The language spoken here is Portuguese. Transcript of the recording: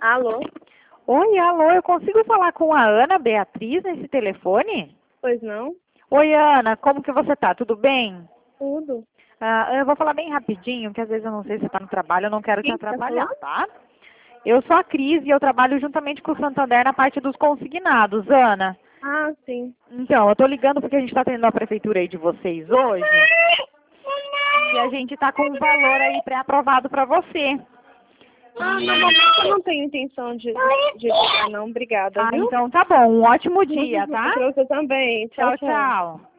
Alô? Oi, alô, eu consigo falar com a Ana Beatriz nesse telefone? Pois não? Oi, Ana, como que você tá? Tudo bem? Tudo. Eu vou falar bem rapidinho, que às vezes eu não sei se você está no trabalho, eu não quero te Quem que tá atrapalhar, falando? tá? Eu sou a Cris e eu trabalho juntamente com o Santander na parte dos consignados, Ana. Ah, sim. Então, eu tô ligando porque a gente está tendo a prefeitura aí de vocês hoje e a gente tá com um valor aí pré-aprovado para você. Ah, no momento eu não tenho intenção de ligar, não. Obrigada, Ah, viu? então tá bom. Um ótimo dia, tá? Pra você também. Tchau, Tchau, tchau. tchau.